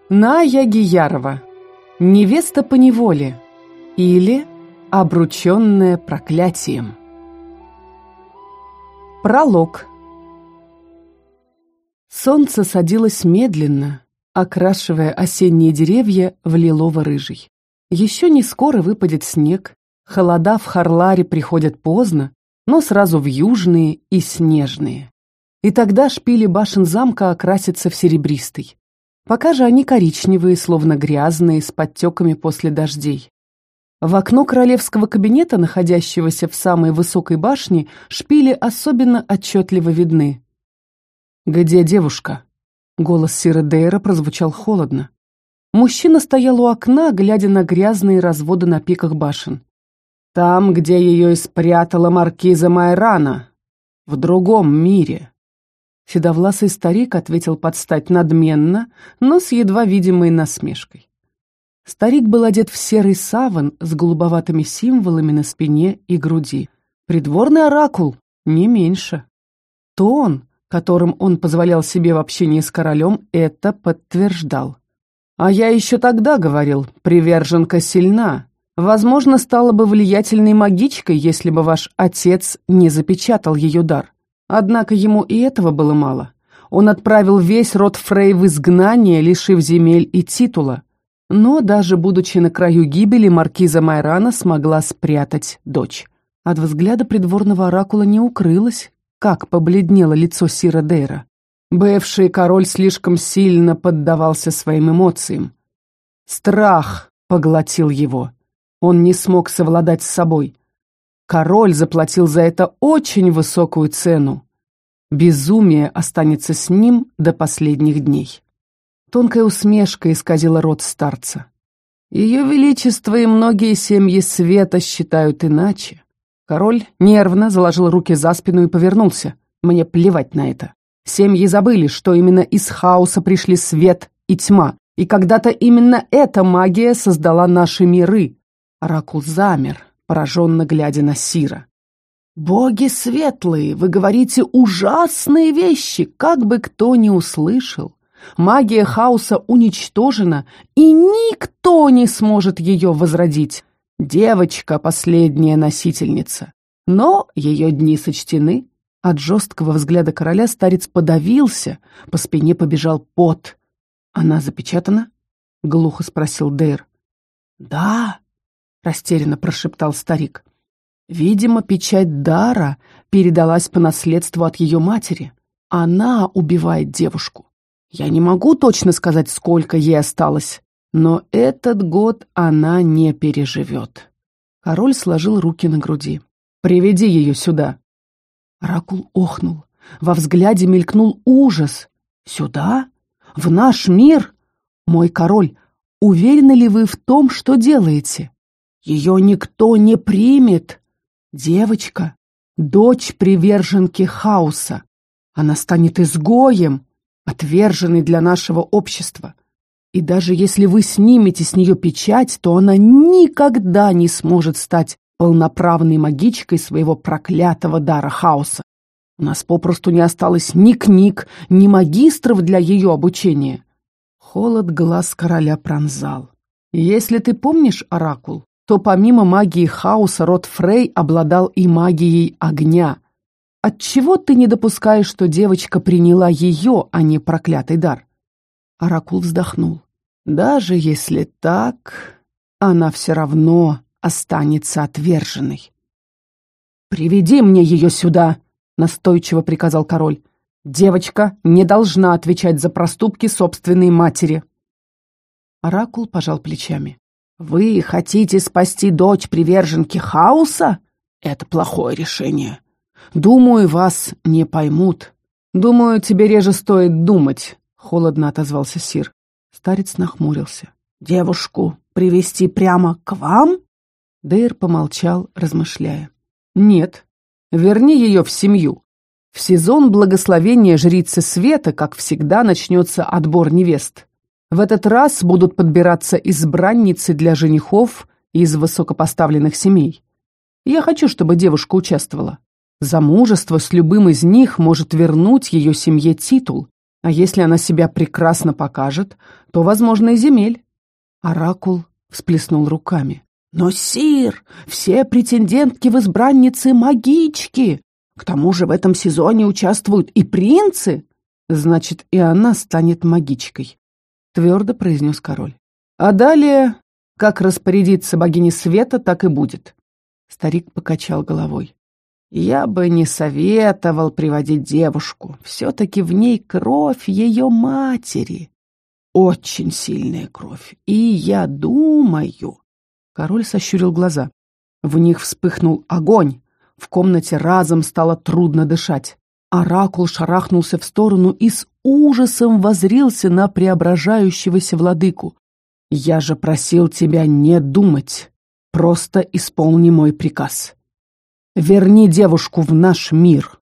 Ная Гиярова. Невеста по неволе или обрученная проклятием. Пролог. Солнце садилось медленно, окрашивая осенние деревья в лилово-рыжий. Еще не скоро выпадет снег, холода в Харларе приходят поздно, но сразу в южные и снежные. И тогда шпили башен замка окрасятся в серебристый. Пока же они коричневые, словно грязные, с подтеками после дождей. В окно королевского кабинета, находящегося в самой высокой башне, шпили особенно отчетливо видны. «Где девушка?» Голос сира Дейра прозвучал холодно. Мужчина стоял у окна, глядя на грязные разводы на пиках башен. «Там, где ее и спрятала маркиза Майрана. В другом мире». Седовласый старик ответил под стать надменно, но с едва видимой насмешкой. Старик был одет в серый саван с голубоватыми символами на спине и груди. Придворный оракул, не меньше. Тон, которым он позволял себе в общении с королем, это подтверждал. «А я еще тогда говорил, приверженка сильна. Возможно, стала бы влиятельной магичкой, если бы ваш отец не запечатал ее дар. Однако ему и этого было мало. Он отправил весь род Фрей в изгнание, лишив земель и титула. Но даже будучи на краю гибели, маркиза Майрана смогла спрятать дочь. От взгляда придворного оракула не укрылось, как побледнело лицо сира Дейра. Бывший король слишком сильно поддавался своим эмоциям. Страх поглотил его. Он не смог совладать с собой. Король заплатил за это очень высокую цену. Безумие останется с ним до последних дней. Тонкая усмешка исказила рот старца. Ее величество и многие семьи света считают иначе. Король нервно заложил руки за спину и повернулся. Мне плевать на это. Семьи забыли, что именно из хаоса пришли свет и тьма, и когда-то именно эта магия создала наши миры. Оракул замер, пораженно глядя на сира. «Боги светлые, вы говорите ужасные вещи, как бы кто ни услышал. Магия хаоса уничтожена, и никто не сможет ее возродить. Девочка — последняя носительница. Но ее дни сочтены». От жесткого взгляда короля старец подавился, по спине побежал пот. «Она запечатана?» — глухо спросил Дейр. «Да», — растерянно прошептал старик. «Видимо, печать дара передалась по наследству от ее матери. Она убивает девушку. Я не могу точно сказать, сколько ей осталось, но этот год она не переживет». Король сложил руки на груди. «Приведи ее сюда». Оракул охнул. Во взгляде мелькнул ужас. «Сюда? В наш мир? Мой король, уверены ли вы в том, что делаете? Ее никто не примет. Девочка, дочь приверженки хаоса. Она станет изгоем, отверженной для нашего общества. И даже если вы снимете с нее печать, то она никогда не сможет стать полноправной магичкой своего проклятого дара хаоса. У нас попросту не осталось ни книг, ни магистров для ее обучения». Холод глаз короля пронзал. «Если ты помнишь, оракул, то помимо магии хаоса род Фрей обладал и магией огня. Отчего ты не допускаешь, что девочка приняла ее, а не проклятый дар?» Оракул вздохнул. «Даже если так, она все равно останется отверженной». «Приведи мне ее сюда!» — настойчиво приказал король. «Девочка не должна отвечать за проступки собственной матери». Оракул пожал плечами. «Вы хотите спасти дочь приверженки хаоса? Это плохое решение. Думаю, вас не поймут». «Думаю, тебе реже стоит думать», — холодно отозвался сир. Старец нахмурился. «Девушку привести прямо к вам?» Дейр помолчал, размышляя. «Нет, верни ее в семью. В сезон благословения жрицы света, как всегда, начнется отбор невест. В этот раз будут подбираться избранницы для женихов из высокопоставленных семей. Я хочу, чтобы девушка участвовала. Замужество с любым из них может вернуть ее семье титул, А если она себя прекрасно покажет, то, возможно, и земель. Оракул всплеснул руками. Но, сир, все претендентки в избранницы магички. К тому же в этом сезоне участвуют и принцы. Значит, и она станет магичкой, твердо произнес король. А далее, как распорядится богиня света, так и будет. Старик покачал головой. Я бы не советовал приводить девушку. Все-таки в ней кровь ее матери. Очень сильная кровь. И я думаю... Король сощурил глаза. В них вспыхнул огонь. В комнате разом стало трудно дышать. Оракул шарахнулся в сторону и с ужасом воззрился на преображающегося владыку. «Я же просил тебя не думать. Просто исполни мой приказ. Верни девушку в наш мир».